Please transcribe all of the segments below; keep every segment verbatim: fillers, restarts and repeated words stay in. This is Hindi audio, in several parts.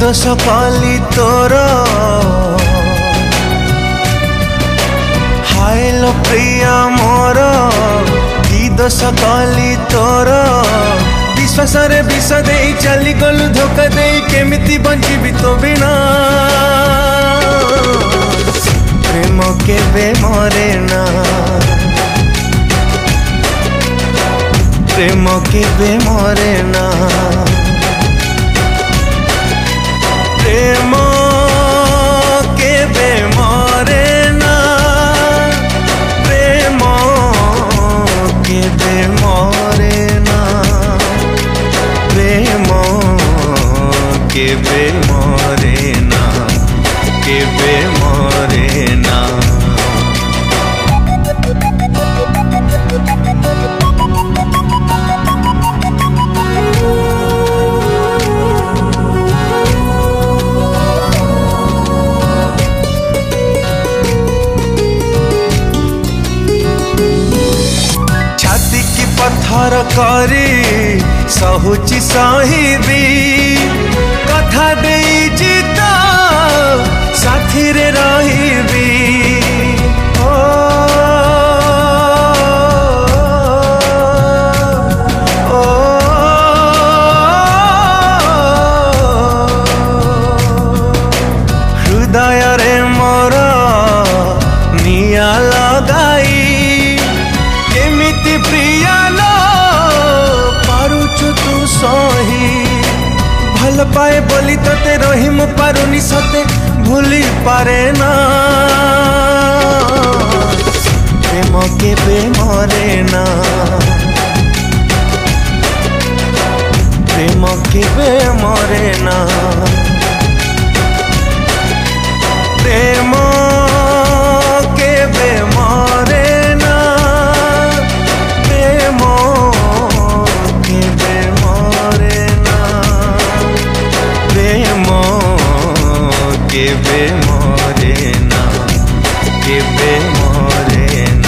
दोष कली तोर हायलो प्रिया मोर की दोष कली तोर विश्वास रे विष दे चली गलु धोखा दे केमिति बंचिबी तो बिना प्रेम केबे मरे ना प्रेम केबे मरे ना प्रेम केबे मरे ना प्रेम केबे मरे ना प्रेम केबे मरे ना केबे मरे ना। पत्थर करी सहुची सहिबी कथा दे जीता साथी रे रहिबी ओ ओ हृदय रे मोर निया लगाई केमिति प्रिया सही भल पाए बोली तते रही मु पारुनी सते भूली पारे ना प्रेम केबे मरे ना प्रेम केबे मरे ना प्रेम केबे मरे ना प्रेम केबे केबे मरे ना केबे मरे ना।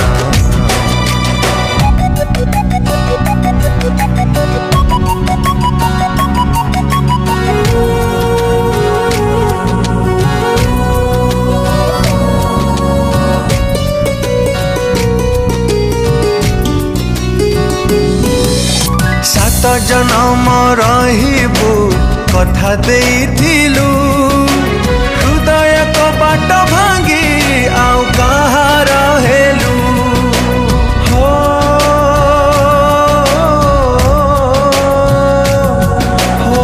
सात जन्म रहिबू कथा देइथिलु हृदय कबाट भांगी आउ कहार हेलु हो हो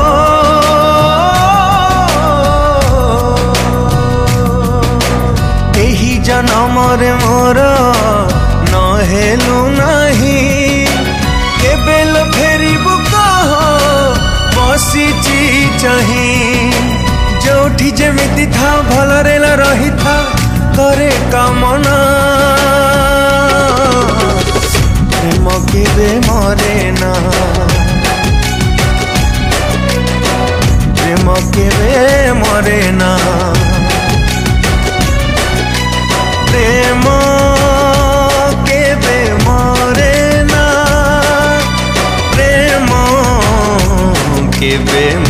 एही जन्म रे मोर न हेलु नहीं केबेल फेरिबु कह बसीची चाही जोठी जेमिति था भलरे रही था करे कामना प्रेम केबे मरे ना प्रेम केबे मरे ना प्रेम केबे मरे ना प्रेम केबे